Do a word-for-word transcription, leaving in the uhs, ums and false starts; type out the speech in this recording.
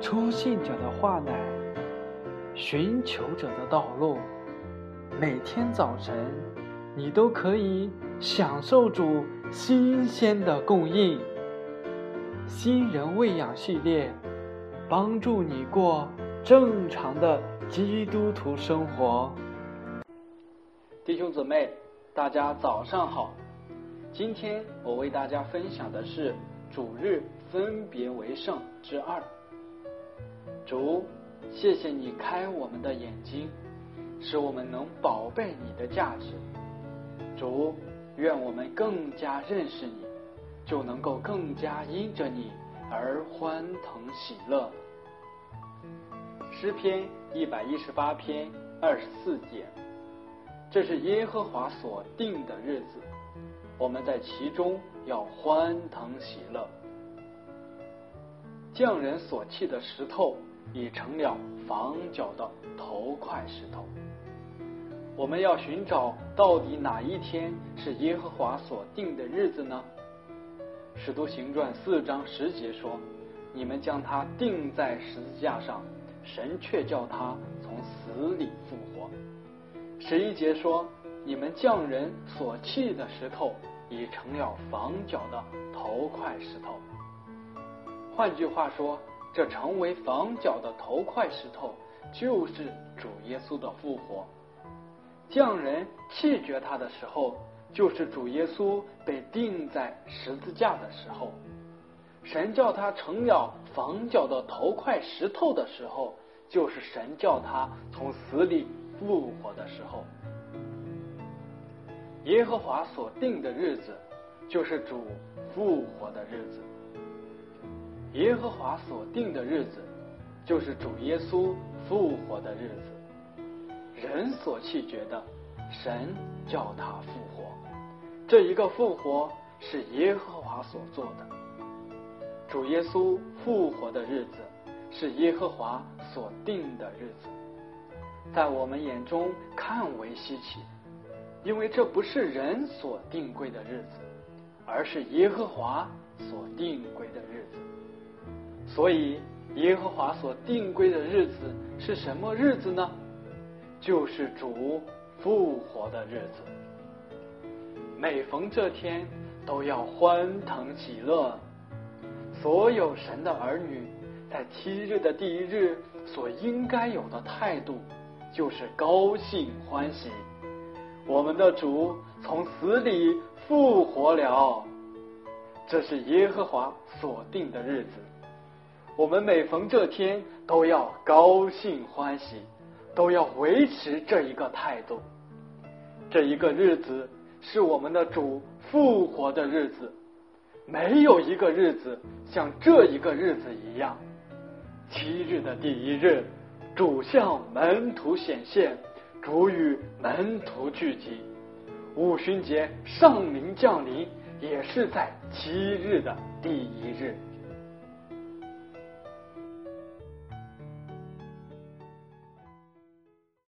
初信者的话乃寻求者的道路。每天早晨，你都可以享受主新鲜的供应。新人喂养系列，帮助你过正常的基督徒生活。弟兄姊妹，大家早上好。今天我为大家分享的是主日分别为圣之二。主，谢谢你开我们的眼睛，使我们能宝贝你的价值。主，愿我们更加认识你，就能够更加因着你而欢腾喜乐。诗篇一百一十八篇二十四节，这是耶和华所定的日子，我们在其中要欢腾喜乐。匠人所砌的石头已成了房角的头块石头。我们要寻找到底哪一天是耶和华所定的日子呢？使徒行传四章十节说，你们将他钉在十字架上，神却叫他从死里复活。十一节说，你们匠人所砌的石头已成了房角的头块石头。换句话说，这成为房角的头块石头，就是主耶稣的复活。匠人弃绝他的时候，就是主耶稣被钉在十字架的时候。神叫他成了房角的头块石头的时候，就是神叫他从死里复活的时候。耶和华所定的日子，就是主复活的日子。耶和华所定的日子，就是主耶稣复活的日子。人所弃绝的，神叫他复活。这一个复活是耶和华所做的。主耶稣复活的日子是耶和华所定的日子，在我们眼中看为稀奇，因为这不是人所定规的日子，而是耶和华所定规的日子。所以耶和华所定规的日子是什么日子呢？就是主复活的日子。每逢这天都要欢腾喜乐。所有神的儿女在七日的第一日所应该有的态度，就是高兴欢喜。我们的主从死里复活了，这是耶和华所定的日子。我们每逢这天都要高兴欢喜，都要维持这一个态度。这一个日子是我们的主复活的日子，没有一个日子像这一个日子一样。七日的第一日，主向门徒显现，主与门徒聚集。五旬节圣灵降临，也是在七日的第一日。